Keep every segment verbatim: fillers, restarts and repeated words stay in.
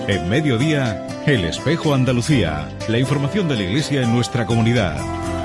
En Mediodía, El Espejo Andalucía. La información de la Iglesia en nuestra comunidad.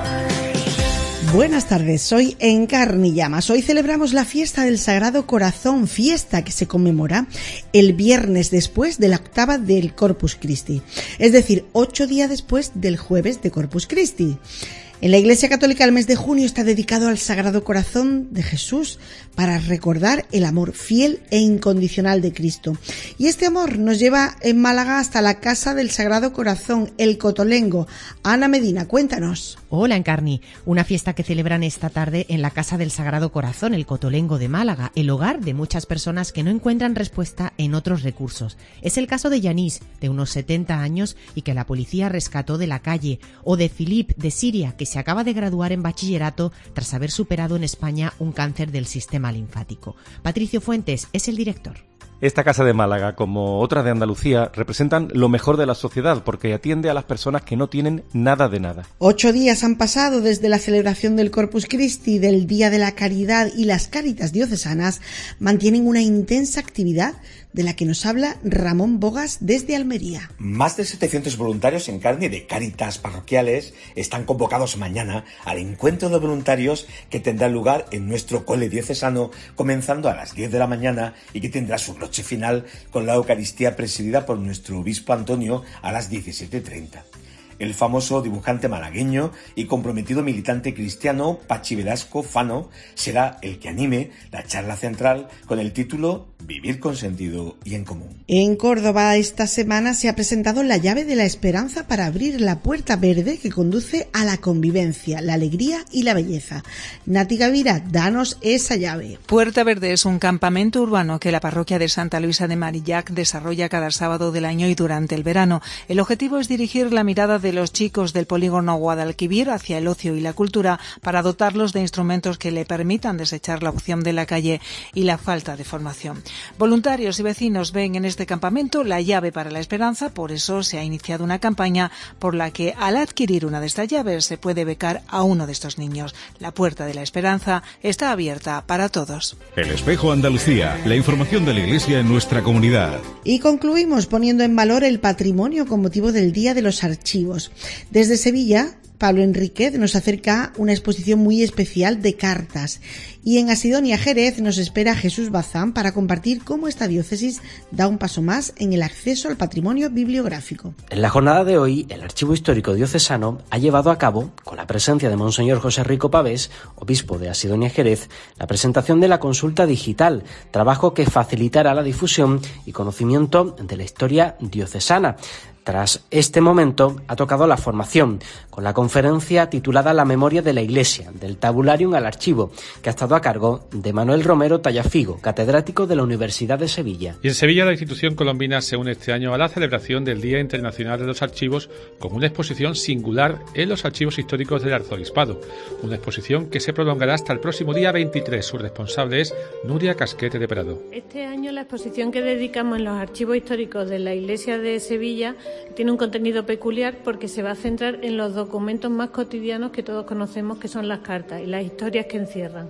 Buenas tardes, soy Encarni Llamas. Hoy celebramos la fiesta del Sagrado Corazón, fiesta que se conmemora el viernes después de la octava del Corpus Christi, es decir, ocho días después del jueves de Corpus Christi. En la Iglesia Católica el mes de junio está dedicado al Sagrado Corazón de Jesús para recordar el amor fiel e incondicional de Cristo. Y este amor nos lleva en Málaga hasta la Casa del Sagrado Corazón, el Cotolengo. Ana Medina, cuéntanos. Hola, Encarni. Una fiesta que celebran esta tarde en la Casa del Sagrado Corazón, el Cotolengo de Málaga, el hogar de muchas personas que no encuentran respuesta en otros recursos. Es el caso de Yanis, de unos setenta años y que la policía rescató de la calle, o de Filip, de Siria, que se acaba de graduar en bachillerato tras haber superado en España un cáncer del sistema linfático. Patricio Fuentes es el director. Esta casa de Málaga, como otras de Andalucía, representan lo mejor de la sociedad porque atiende a las personas que no tienen nada de nada. Ocho días han pasado desde la celebración del Corpus Christi, del Día de la Caridad, y las Cáritas diocesanas mantienen una intensa actividad de la que nos habla Ramón Bogas desde Almería. Más de setecientos voluntarios en carne de Cáritas parroquiales están convocados mañana al encuentro de voluntarios que tendrá lugar en nuestro cole diocesano, comenzando a las diez de la mañana y que tendrá su noche final con la Eucaristía presidida por nuestro obispo Antonio a las diecisiete treinta. El famoso dibujante malagueño y comprometido militante cristiano Pachi Velasco Fano será el que anime la charla central con el título Vivir con sentido y en común. En Córdoba esta semana se ha presentado la llave de la esperanza para abrir la puerta verde que conduce a la convivencia, la alegría y la belleza. Nati Gavira, danos esa llave. Puerta Verde es un campamento urbano que la parroquia de Santa Luisa de Marillac desarrolla cada sábado del año y durante el verano. El objetivo es dirigir la mirada de de los chicos del polígono Guadalquivir hacia el ocio y la cultura para dotarlos de instrumentos que le permitan desechar la opción de la calle y la falta de formación. Voluntarios y vecinos ven en este campamento la llave para la esperanza, por eso se ha iniciado una campaña por la que al adquirir una de estas llaves se puede becar a uno de estos niños. La puerta de la esperanza está abierta para todos. El Espejo Andalucía, la información de la Iglesia en nuestra comunidad. Y concluimos poniendo en valor el patrimonio con motivo del Día de los Archivos. Desde Sevilla, Pablo Enríquez nos acerca una exposición muy especial de cartas. Y en Asidonia Jerez nos espera Jesús Bazán para compartir cómo esta diócesis da un paso más en el acceso al patrimonio bibliográfico. En la jornada de hoy, el Archivo Histórico Diocesano ha llevado a cabo, con la presencia de Monseñor José Rico Pavés, obispo de Asidonia Jerez, la presentación de la consulta digital, trabajo que facilitará la difusión y conocimiento de la historia diocesana. Tras este momento ha tocado la formación, con la conferencia titulada La memoria de la Iglesia, del tabularium al archivo, que ha estado a cargo de Manuel Romero Tallafigo, catedrático de la Universidad de Sevilla. Y en Sevilla la institución colombina se une este año a la celebración del Día Internacional de los Archivos con una exposición singular en los archivos históricos del Arzobispado. Una exposición que se prolongará hasta el próximo día veintitrés. Su responsable es Nuria Casquete de Prado. Este año la exposición que dedicamos en los archivos históricos de la Iglesia de Sevilla tiene un contenido peculiar porque se va a centrar en los documentos más cotidianos que todos conocemos, que son las cartas y las historias que encierran.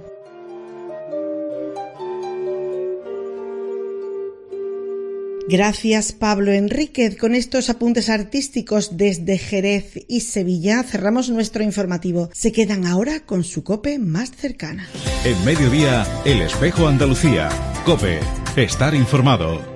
Gracias, Pablo Enríquez. Con estos apuntes artísticos desde Jerez y Sevilla cerramos nuestro informativo. Se quedan ahora con su COPE más cercana. En Mediodía, El Espejo Andalucía. COPE. Estar informado.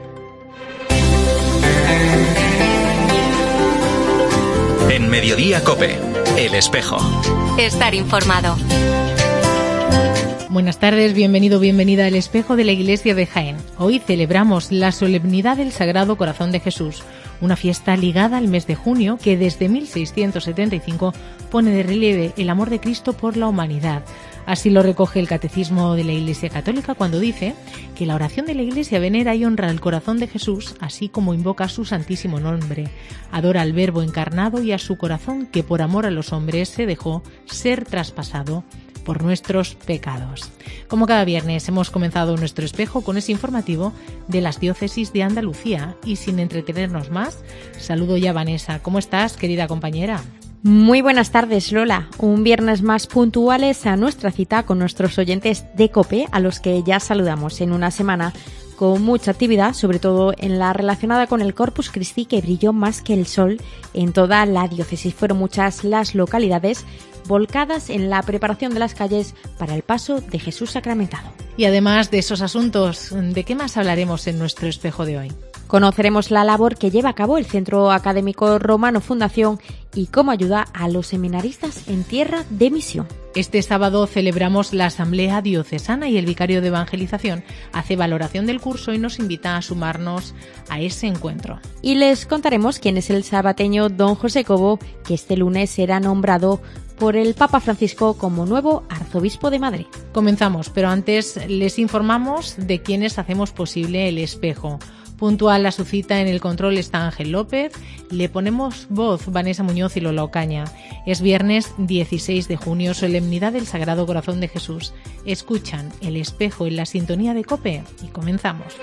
En Mediodía COPE, El Espejo. Estar informado. Buenas tardes, bienvenido, bienvenida al Espejo de la Iglesia de Jaén. Hoy celebramos la solemnidad del Sagrado Corazón de Jesús, una fiesta ligada al mes de junio que desde mil seiscientos setenta y cinco pone de relieve el amor de Cristo por la humanidad. Así lo recoge el Catecismo de la Iglesia Católica cuando dice que la oración de la Iglesia venera y honra el corazón de Jesús, así como invoca su santísimo nombre. Adora al Verbo encarnado y a su corazón que por amor a los hombres se dejó ser traspasado por nuestros pecados. Como cada viernes hemos comenzado nuestro espejo con ese informativo de las diócesis de Andalucía y sin entretenernos más, saludo ya a Vanessa. ¿Cómo estás, querida compañera? Muy buenas tardes, Lola. Un viernes más puntuales a nuestra cita con nuestros oyentes de COPE, a los que ya saludamos en una semana con mucha actividad, sobre todo en la relacionada con el Corpus Christi, que brilló más que el sol en toda la diócesis. Fueron muchas las localidades volcadas en la preparación de las calles para el paso de Jesús sacramentado. Y además de esos asuntos, ¿de qué más hablaremos en nuestro espejo de hoy? Conoceremos la labor que lleva a cabo el Centro Académico Romano Fundación y cómo ayuda a los seminaristas en tierra de misión. Este sábado celebramos la Asamblea Diocesana y el Vicario de Evangelización hace valoración del curso y nos invita a sumarnos a ese encuentro. Y les contaremos quién es el sabateño don José Cobo, que este lunes será nombrado por el Papa Francisco como nuevo arzobispo de Madrid. Comenzamos, pero antes les informamos de quienes hacemos posible el espejo. Puntual a su cita en el control está Ángel López, le ponemos voz Vanessa Muñoz y Lola Ocaña. Es viernes dieciséis de junio, solemnidad del Sagrado Corazón de Jesús. Escuchan El Espejo en la sintonía de COPE y comenzamos.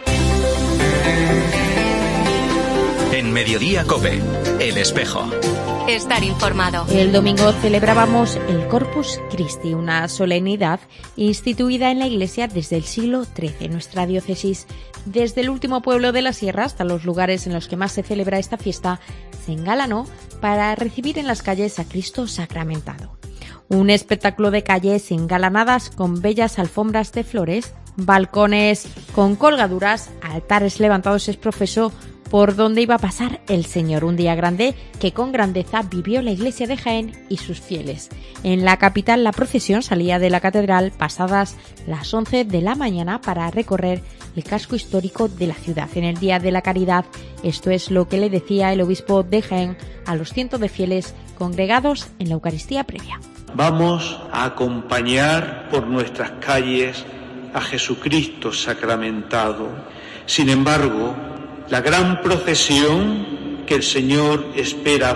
En Mediodía COPE, El Espejo. Estar informado. El domingo celebrábamos el Corpus Christi, una solemnidad instituida en la Iglesia desde el siglo trece. Nuestra diócesis, desde el último pueblo de la sierra hasta los lugares en los que más se celebra esta fiesta, se engalanó para recibir en las calles a Cristo sacramentado. Un espectáculo de calles engalanadas con bellas alfombras de flores, balcones con colgaduras, altares levantados es profeso por donde iba a pasar el Señor, un día grande que con grandeza vivió la iglesia de Jaén y sus fieles. En la capital la procesión salía de la catedral pasadas las once de la mañana para recorrer el casco histórico de la ciudad. En el Día de la Caridad, esto es lo que le decía el obispo de Jaén a los cientos de fieles congregados en la Eucaristía previa. Vamos a acompañar por nuestras calles a Jesucristo sacramentado. Sin embargo, la gran procesión que el Señor espera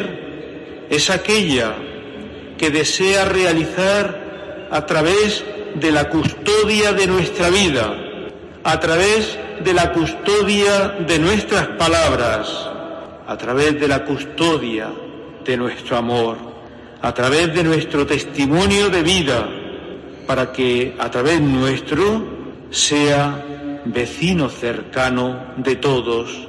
hacer es aquella que desea realizar a través de la custodia de nuestra vida, a través de la custodia de nuestras palabras, a través de la custodia de nuestro amor, a través de nuestro testimonio de vida, para que a través nuestro sea vecino cercano de todos.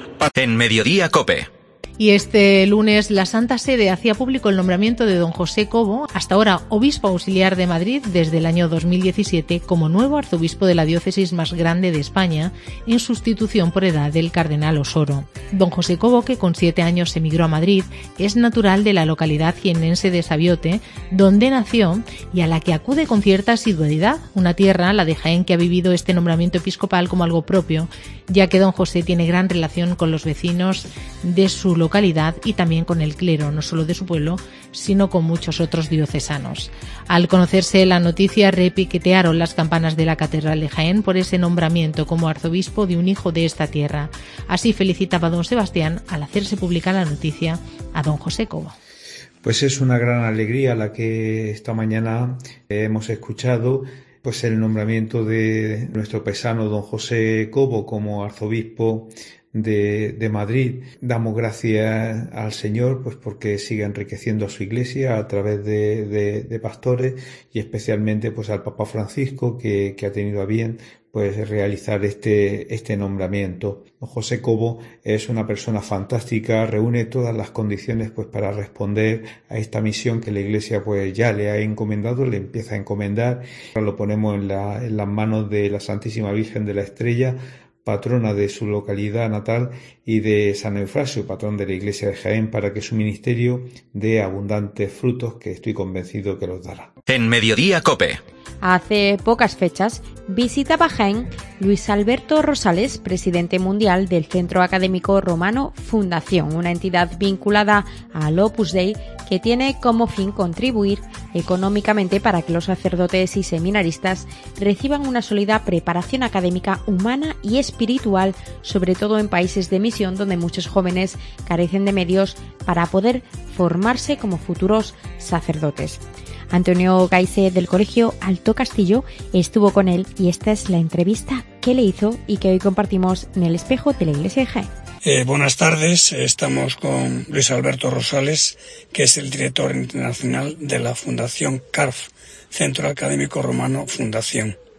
En Mediodía COPE. Y este lunes la Santa Sede hacía público el nombramiento de don José Cobo, hasta ahora obispo auxiliar de Madrid desde el año dos mil diecisiete, como nuevo arzobispo de la diócesis más grande de España, en sustitución por edad del cardenal Osoro. Don José Cobo, que con siete años emigró a Madrid, es natural de la localidad jiennense de Sabiote, donde nació y a la que acude con cierta asiduidad, una tierra, la de Jaén, que ha vivido este nombramiento episcopal como algo propio, ya que don José tiene gran relación con los vecinos de su localidad localidad y también con el clero, no solo de su pueblo, sino con muchos otros diocesanos. Al conocerse la noticia, repiquetearon las campanas de la Catedral de Jaén por ese nombramiento como arzobispo de un hijo de esta tierra. Así felicitaba don Sebastián al hacerse pública la noticia a don José Cobo. Pues es una gran alegría la que esta mañana hemos escuchado, pues el nombramiento de nuestro paisano don José Cobo como arzobispo De, de Madrid. Damos gracias al Señor pues porque sigue enriqueciendo a su iglesia a través de, de, de pastores y especialmente pues al Papa Francisco que, que ha tenido a bien pues realizar este, este nombramiento. José Cobo es una persona fantástica, reúne todas las condiciones pues para responder a esta misión que la iglesia pues ya le ha encomendado, le empieza a encomendar. Ahora lo ponemos en, la, en las manos de la Santísima Virgen de la Estrella, patrona de su localidad natal, y de San Eufrasio, patrón de la iglesia de Jaén, para que su ministerio dé abundantes frutos que estoy convencido que los dará. En Mediodía COPE. Hace pocas fechas visitaba Jaén Luis Alberto Rosales, presidente mundial del Centro Académico Romano Fundación, una entidad vinculada al Opus Dei que tiene como fin contribuir económicamente para que los sacerdotes y seminaristas reciban una sólida preparación académica humana y espiritual, sobre todo en países de misión donde muchos jóvenes carecen de medios para poder formarse como futuros sacerdotes. Antonio Gaise del Colegio Alto Castillo estuvo con él y esta es la entrevista que le hizo y que hoy compartimos en el espejo de la Iglesia de Jaén. Eh, buenas tardes, estamos con Luis Alberto Rosales, que es el director internacional de la Fundación C A R F, Centro Académico Romano Fundación.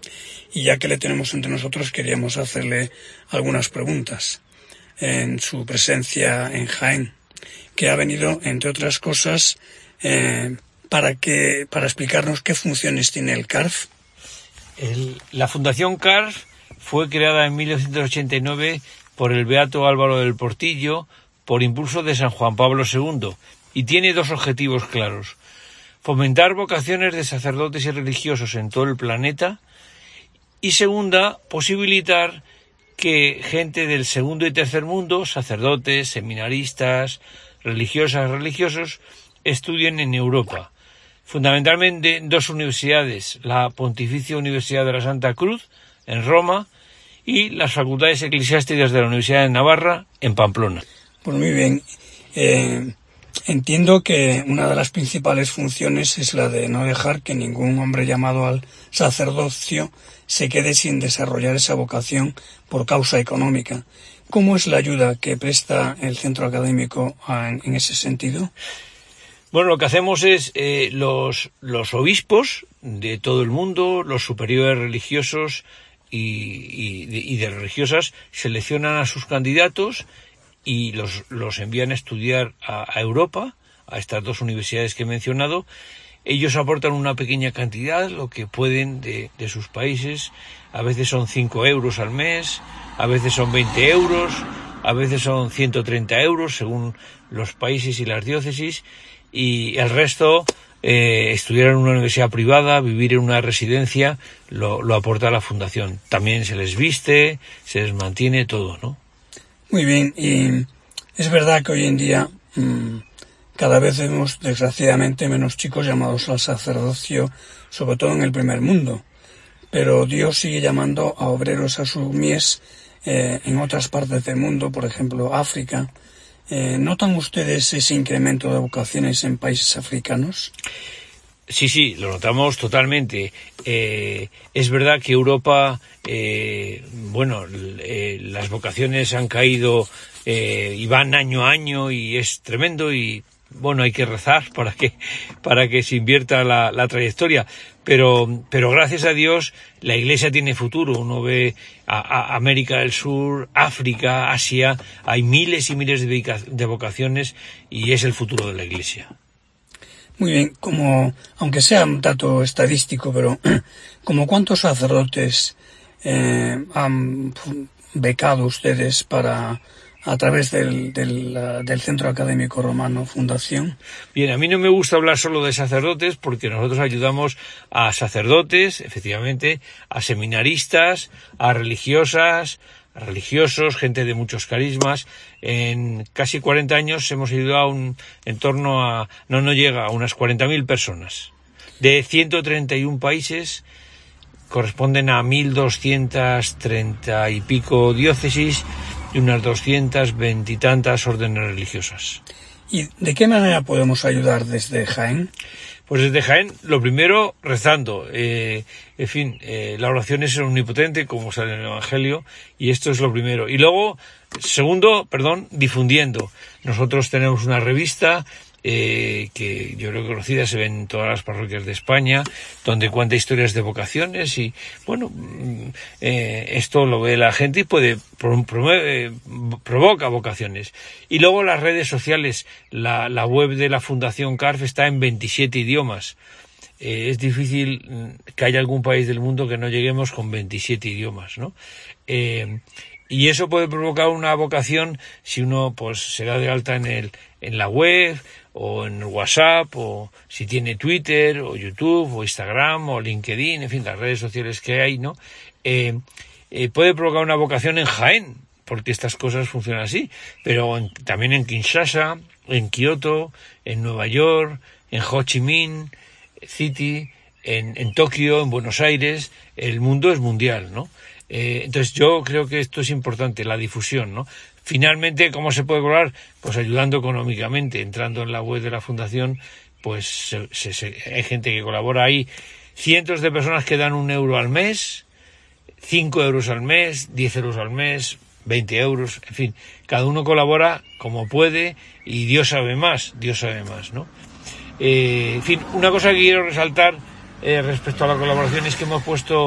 y ya que le tenemos entre nosotros queríamos hacerle algunas preguntas en su presencia en Jaén, que ha venido, entre otras cosas, eh, para que para explicarnos qué funciones tiene el C A R F. El, la Fundación C A R F fue creada en mil novecientos ochenta y nueve por el beato Álvaro del Portillo por impulso de San Juan Pablo segundo y tiene dos objetivos claros: fomentar vocaciones de sacerdotes y religiosos en todo el planeta, y segunda, posibilitar que gente del segundo y tercer mundo, sacerdotes, seminaristas, religiosas, religiosos, estudien en Europa. Fundamentalmente en dos universidades, la Pontificia Universidad de la Santa Cruz, en Roma, y las facultades eclesiásticas de la Universidad de Navarra, en Pamplona. Pues muy bien. Eh, entiendo que una de las principales funciones es la de no dejar que ningún hombre llamado al sacerdocio se quede sin desarrollar esa vocación por causa económica. ¿Cómo es la ayuda que presta el centro académico en, en ese sentido? Bueno, lo que hacemos es eh, los, los obispos de todo el mundo, los superiores religiosos y, y, de, y de religiosas, seleccionan a sus candidatos y los, los envían a estudiar a, a Europa, a estas dos universidades que he mencionado. Ellos aportan una pequeña cantidad, lo que pueden, de, de sus países. A veces son cinco euros al mes, a veces son veinte euros, a veces son ciento treinta euros, según los países y las diócesis. Y el resto, eh, estudiar en una universidad privada, vivir en una residencia, lo, lo aporta la Fundación. También se les viste, se les mantiene todo, ¿no? Muy bien, y es verdad que hoy en día mmm, cada vez vemos, desgraciadamente, menos chicos llamados al sacerdocio, sobre todo en el primer mundo. Pero Dios sigue llamando a obreros a su mies eh, en otras partes del mundo, por ejemplo, África. Eh, ¿Notan ustedes ese incremento de vocaciones en países africanos? Sí, sí, lo notamos totalmente. Eh, es verdad que Europa, eh, bueno, eh, las vocaciones han caído eh, y van año a año y es tremendo y, bueno, hay que rezar para que, para que se invierta la, la trayectoria. Pero, pero gracias a Dios la Iglesia tiene futuro. Uno ve a, a América del Sur, África, Asia, hay miles y miles de, de vocaciones y es el futuro de la Iglesia. Muy bien, como, aunque sea un dato estadístico, pero ¿como cuántos sacerdotes eh, han becado ustedes para a través del, del, del Centro Académico Romano Fundación? Bien, a mí no me gusta hablar solo de sacerdotes porque nosotros ayudamos a sacerdotes, efectivamente, a seminaristas, a religiosas, a religiosos, gente de muchos carismas. En casi cuarenta años hemos ayudado a un, en torno a, no, no llega a unas cuarenta mil personas. De ciento treinta y uno países, corresponden a mil doscientas treinta y pico diócesis y unas doscientas veintitantas órdenes religiosas. ¿Y de qué manera podemos ayudar desde Jaén? Pues desde Jaén, lo primero, rezando. Eh, en fin, eh, la oración es omnipotente, como sale en el Evangelio, y esto es lo primero. Y luego, segundo, perdón, difundiendo. Nosotros tenemos una revista eh, que yo creo que conocida, se ve en todas las parroquias de España, donde cuenta historias de vocaciones y, bueno, eh, esto lo ve la gente y puede promueve, provoca vocaciones. Y luego las redes sociales, la, la web de la Fundación C A R F está en veintisiete idiomas. Eh, es difícil que haya algún país del mundo que no lleguemos con veintisiete idiomas, ¿no? Eh, y eso puede provocar una vocación si uno pues se da de alta en el en la web o en WhatsApp, o si tiene Twitter o YouTube o Instagram o LinkedIn, en fin, las redes sociales que hay, ¿no? Eh, eh, puede provocar una vocación en Jaén, porque estas cosas funcionan así, pero en, también en Kinshasa, en Kioto, en Nueva York, en Ho Chi Minh City, en, en Tokio, en Buenos Aires. El mundo es mundial, ¿no? Eh, entonces yo creo que esto es importante, la difusión, ¿no? Finalmente, ¿cómo se puede colaborar? Pues ayudando económicamente, entrando en la web de la Fundación, pues se, se, se, hay gente que colabora ahí, cientos de personas que dan un euro al mes, cinco euros al mes, diez euros al mes, veinte euros, en fin, cada uno colabora como puede y Dios sabe más, Dios sabe más, ¿no? Eh, en fin, una cosa que quiero resaltar eh, respecto a la colaboración es que hemos puesto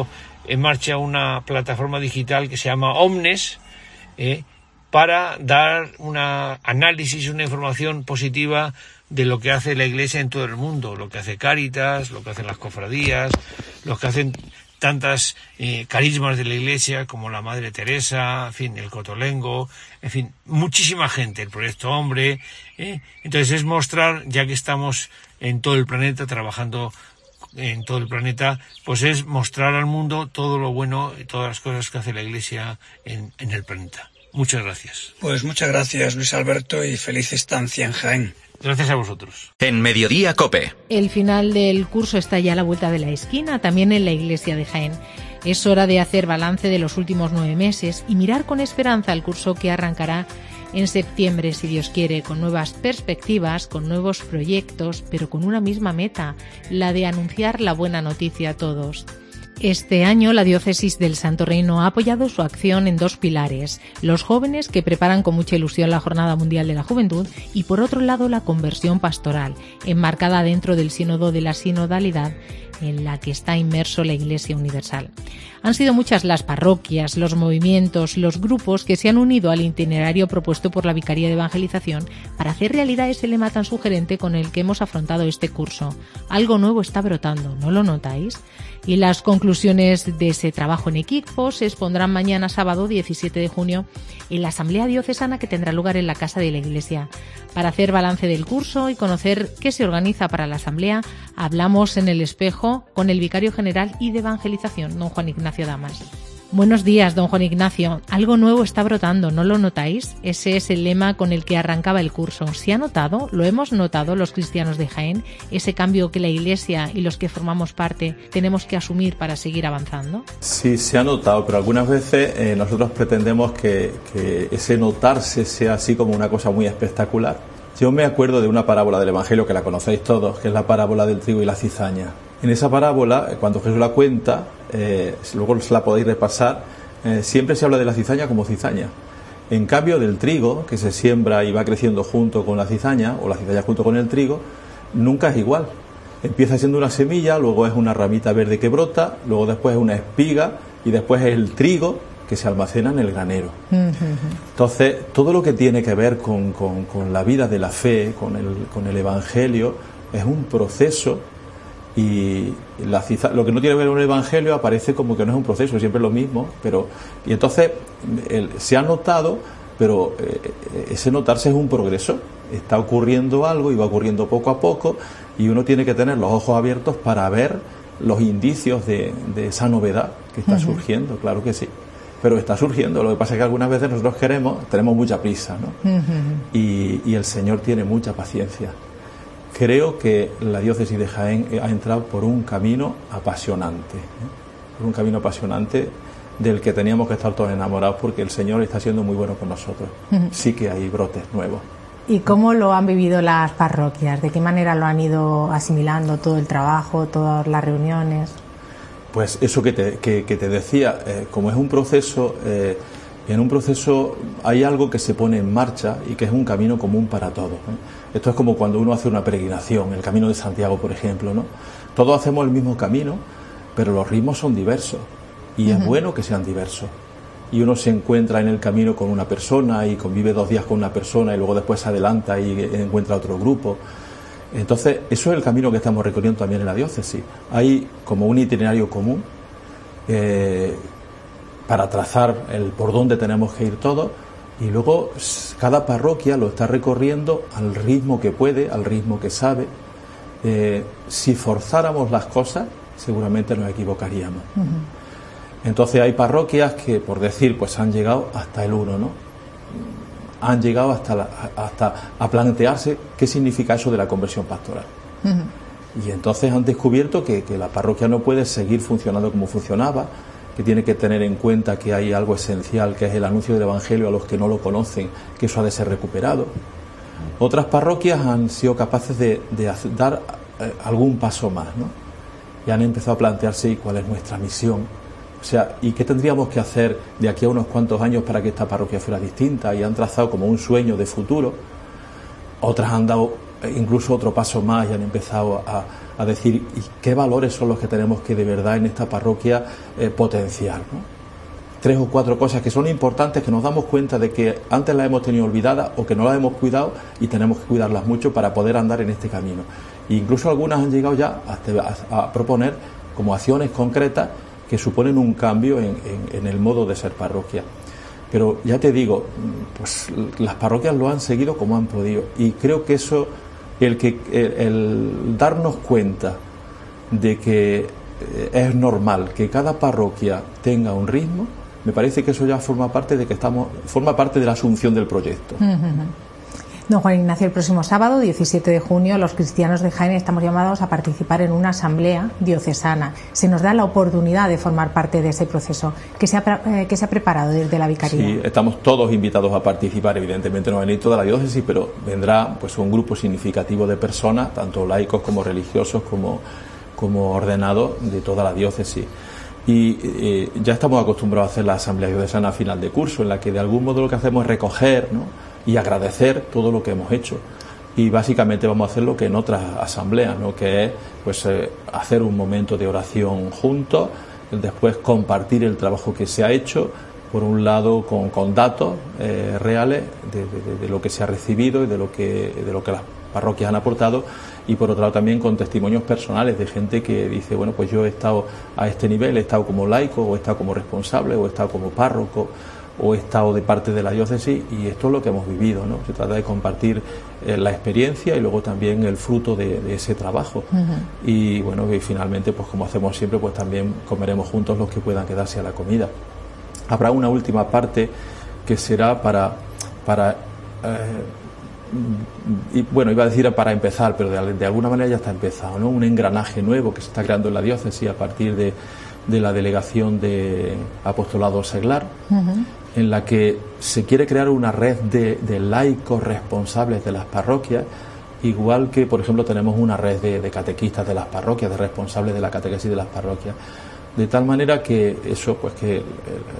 en marcha una plataforma digital que se llama Omnes, eh, para dar un análisis, una información positiva de lo que hace la Iglesia en todo el mundo, lo que hace Cáritas, lo que hacen las cofradías, lo que hacen tantas eh, carismas de la Iglesia como la Madre Teresa, en fin, el Cotolengo, en fin, muchísima gente, el Proyecto Hombre. Eh. Entonces es mostrar, ya que estamos en todo el planeta, trabajando en todo el planeta, pues es mostrar al mundo todo lo bueno y todas las cosas que hace la Iglesia en, en el planeta. Muchas gracias. Pues muchas gracias, Luis Alberto, y feliz estancia en Jaén. Gracias a vosotros. En Mediodía COPE. El final del curso está ya a la vuelta de la esquina, también en la iglesia de Jaén. Es hora de hacer balance de los últimos nueve meses y mirar con esperanza el curso que arrancará en septiembre, si Dios quiere, con nuevas perspectivas, con nuevos proyectos, pero con una misma meta, la de anunciar la buena noticia a todos. Este año la Diócesis del Santo Reino ha apoyado su acción en dos pilares: los jóvenes, que preparan con mucha ilusión la Jornada Mundial de la Juventud, y por otro lado la conversión pastoral, enmarcada dentro del Sínodo de la Sinodalidad, en la que está inmerso la Iglesia Universal. Han sido muchas las parroquias, los movimientos, los grupos que se han unido al itinerario propuesto por la Vicaría de Evangelización para hacer realidad ese lema tan sugerente con el que hemos afrontado este curso. Algo nuevo está brotando, ¿no lo notáis? Y las conclusiones de ese trabajo en equipo se expondrán mañana sábado diecisiete de junio en la Asamblea Diocesana, que tendrá lugar en la Casa de la Iglesia. Para hacer balance del curso y conocer qué se organiza para la Asamblea, hablamos en El Espejo con el Vicario General y de Evangelización, don Juan Ignacio Damas. Buenos días, don Juan Ignacio. Algo nuevo está brotando, ¿no lo notáis? Ese es el lema con el que arrancaba el curso. ¿Se ha notado? ¿Lo hemos notado los cristianos de Jaén? ¿Ese cambio que la Iglesia y los que formamos parte tenemos que asumir para seguir avanzando? Sí, se ha notado, pero algunas veces eh, nosotros pretendemos que, que ese notarse sea así como una cosa muy espectacular. Yo me acuerdo de una parábola del Evangelio que la conocéis todos, que es la parábola del trigo y la cizaña. En esa parábola, cuando Jesús la cuenta, eh, luego la podéis repasar, eh, siempre se habla de la cizaña como cizaña. En cambio, del trigo, que se siembra y va creciendo junto con la cizaña, o la cizaña junto con el trigo, nunca es igual. Empieza siendo una semilla, luego es una ramita verde que brota, luego después es una espiga y después es el trigo que se almacena en el granero. Entonces, todo lo que tiene que ver con, con, con la vida de la fe, con el, con el Evangelio, es un proceso. Y la ciza, lo que no tiene que ver con el Evangelio aparece como que no es un proceso, siempre es lo mismo, pero y entonces el, se ha notado, pero eh, ese notarse es un progreso, está ocurriendo algo y va ocurriendo poco a poco, y uno tiene que tener los ojos abiertos para ver los indicios de, de esa novedad que está uh-huh. surgiendo, claro que sí, pero está surgiendo. Lo que pasa es que algunas veces nosotros queremos, tenemos mucha prisa, ¿no? Uh-huh. y, y el Señor tiene mucha paciencia. Creo que la Diócesis de Jaén ha entrado por un camino apasionante, ¿eh? por un camino apasionante del que teníamos que estar todos enamorados, porque el Señor está siendo muy bueno con nosotros. Uh-huh. Sí que hay brotes nuevos. ¿Y cómo lo han vivido las parroquias? ¿De qué manera lo han ido asimilando todo el trabajo, todas las reuniones? Pues eso que te, que, que te decía, eh, como es un proceso, eh, en un proceso hay algo que se pone en marcha y que es un camino común para todos, ¿eh? Esto es como cuando uno hace una peregrinación, el Camino de Santiago, por ejemplo, ¿no? Todos hacemos el mismo camino, pero los ritmos son diversos, y uh-huh. es bueno que sean diversos. Y uno se encuentra en el camino con una persona y convive dos días con una persona y luego después se adelanta y encuentra otro grupo. Entonces, eso es el camino que estamos recorriendo también en la diócesis. Hay como un itinerario común eh, para trazar el por dónde tenemos que ir todos. Y luego cada parroquia lo está recorriendo al ritmo que puede, al ritmo que sabe. Eh, si forzáramos las cosas, seguramente nos equivocaríamos. Uh-huh. Entonces hay parroquias que, por decir, pues han llegado hasta el uno, ¿no? Han llegado hasta, la, hasta a plantearse qué significa eso de la conversión pastoral. Uh-huh. Y entonces han descubierto que, que la parroquia no puede seguir funcionando como funcionaba, que tiene que tener en cuenta que hay algo esencial, que es el anuncio del Evangelio a los que no lo conocen, que eso ha de ser recuperado. Otras parroquias han sido capaces de, de hacer, dar eh, algún paso más, ¿no? Y han empezado a plantearse cuál es nuestra misión, o sea, y qué tendríamos que hacer de aquí a unos cuantos años para que esta parroquia fuera distinta, y han trazado como un sueño de futuro. Otras han dado incluso otro paso más y han empezado a, a decir ¿y qué valores son los que tenemos que de verdad en esta parroquia eh, potenciar, ¿no? Tres o cuatro cosas que son importantes, que nos damos cuenta de que antes las hemos tenido olvidadas o que no las hemos cuidado y tenemos que cuidarlas mucho para poder andar en este camino. E incluso algunas han llegado ya a, a, a proponer como acciones concretas que suponen un cambio en, en, en el modo de ser parroquia. Pero ya te digo, pues las parroquias lo han seguido como han podido y creo que eso, el, que, el, el darnos cuenta de que es normal que cada parroquia tenga un ritmo, me parece que eso ya forma parte de que estamos forma parte de la asunción del proyecto. Uh-huh. Don Juan Ignacio, el próximo sábado, diecisiete de junio, los cristianos de Jaén estamos llamados a participar en una asamblea diocesana. Se nos da la oportunidad de formar parte de ese proceso. ¿Qué se ha, eh, que se ha preparado desde la Vicaría? Sí, estamos todos invitados a participar. Evidentemente no va a venir toda la diócesis, pero vendrá pues un grupo significativo de personas, tanto laicos como religiosos, como, como ordenados de toda la diócesis. Y eh, ya estamos acostumbrados a hacer la asamblea diocesana a final de curso, en la que de algún modo lo que hacemos es recoger, ¿no?, y agradecer todo lo que hemos hecho. Y básicamente vamos a hacer lo que en otras asambleas, ¿no?, que es pues eh, hacer un momento de oración juntos, después compartir el trabajo que se ha hecho, por un lado con, con datos eh, reales de, de, de lo que se ha recibido y de lo que, de lo que las parroquias han aportado, y por otro lado también con testimonios personales de gente que dice, bueno, pues yo he estado a este nivel, he estado como laico, o he estado como responsable, o he estado como párroco, o he estado de parte de la diócesis, y esto es lo que hemos vivido, ¿no? Se trata de compartir eh, la experiencia y luego también el fruto de, de ese trabajo. Uh-huh. Y bueno, y finalmente, pues como hacemos siempre, pues también comeremos juntos los que puedan quedarse a la comida. Habrá una última parte que será para... para eh, y bueno, iba a decir para empezar, pero de, de alguna manera ya está empezado, ¿no? Un engranaje nuevo que se está creando en la diócesis a partir de, de la delegación de apostolado seglar, uh-huh. en la que se quiere crear una red de, de laicos responsables de las parroquias, igual que por ejemplo tenemos una red de, de catequistas de las parroquias, de responsables de la catequesis de las parroquias, de tal manera que eso, pues que eh,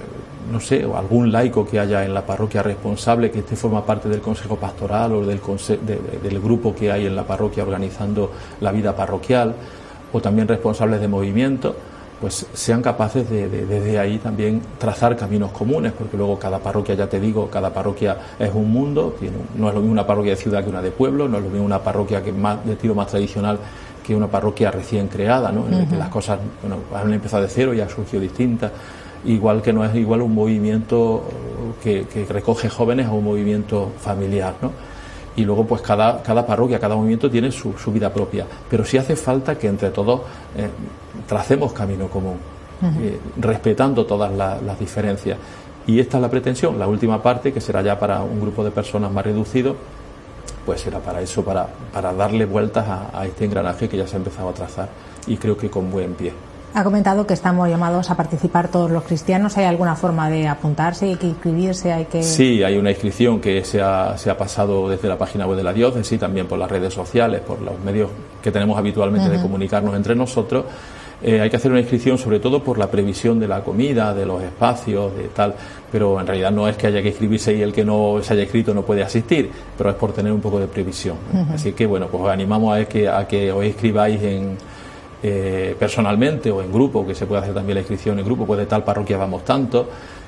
no sé, o algún laico que haya en la parroquia responsable, que este forma parte del consejo pastoral o del, conse- de, de, del grupo que hay en la parroquia organizando la vida parroquial, o también responsables de movimiento, pues sean capaces de, de desde ahí también trazar caminos comunes, porque luego cada parroquia, ya te digo, cada parroquia es un mundo, tiene, no es lo mismo una parroquia de ciudad que una de pueblo, no es lo mismo una parroquia que más de estilo más tradicional que una parroquia recién creada, ¿no? En uh-huh. que las cosas, bueno, han empezado de cero y han surgido distintas. Igual que no es igual un movimiento que, que recoge jóvenes a un movimiento familiar, ¿no? Y luego pues cada, cada parroquia, cada movimiento tiene su, su vida propia, pero sí hace falta que entre todos eh, tracemos camino común, uh-huh. eh, respetando todas la, las diferencias. Y esta es la pretensión, la última parte, que será ya para un grupo de personas más reducido, pues será para eso, para, para darle vueltas a, a este engranaje que ya se ha empezado a trazar, y creo que con buen pie. Ha comentado que estamos llamados a participar todos los cristianos. ¿Hay alguna forma de apuntarse? ¿Hay que inscribirse? ¿Hay que...? Sí, hay una inscripción que se ha, se ha pasado desde la página web de la diócesis, también por las redes sociales, por los medios que tenemos habitualmente uh-huh. de comunicarnos entre nosotros. Eh, hay que hacer una inscripción sobre todo por la previsión de la comida, de los espacios, de tal, pero en realidad no es que haya que inscribirse y el que no se haya inscrito no puede asistir, pero es por tener un poco de previsión. Uh-huh. Así que bueno, pues os animamos a que, a que os inscribáis en... Eh, personalmente o en grupo, que se puede hacer también la inscripción en grupo, pues de tal parroquia vamos tanto,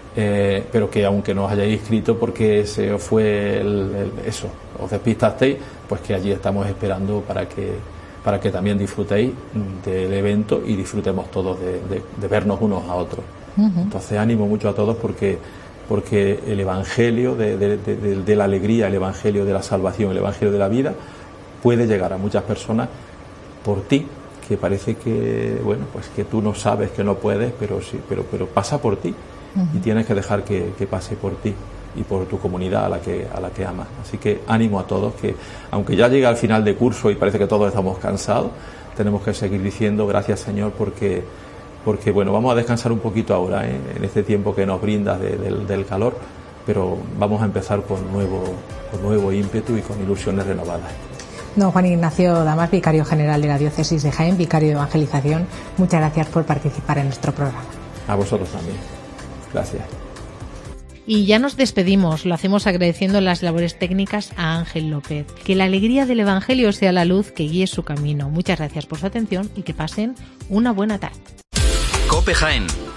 eh, pero que aunque no os hayáis inscrito porque se os fue el, el, eso, os despistasteis, pues que allí estamos esperando para que para que también disfrutéis del evento y disfrutemos todos de, de, de vernos unos a otros. Uh-huh. Entonces animo mucho a todos porque porque el evangelio de, de, de, de, de la alegría, el evangelio de la salvación, el evangelio de la vida puede llegar a muchas personas por ti, que parece que, bueno, pues que tú no sabes, que no puedes, pero sí, pero, pero pasa por ti, uh-huh. y tienes que dejar que, que pase por ti y por tu comunidad a la que a la que amas. Así que ánimo a todos, que aunque ya llega al final de curso y parece que todos estamos cansados, tenemos que seguir diciendo gracias, Señor, porque porque bueno, vamos a descansar un poquito ahora, ¿eh? En este tiempo que nos brindas de, de, del calor, pero vamos a empezar con nuevo con nuevo ímpetu y con ilusiones renovadas. Don Juan Ignacio Damas, vicario general de la Diócesis de Jaén, vicario de Evangelización, muchas gracias por participar en nuestro programa. A vosotros también. Gracias. Y ya nos despedimos, lo hacemos agradeciendo las labores técnicas a Ángel López. Que la alegría del Evangelio sea la luz que guíe su camino. Muchas gracias por su atención y que pasen una buena tarde. COPE Jaén.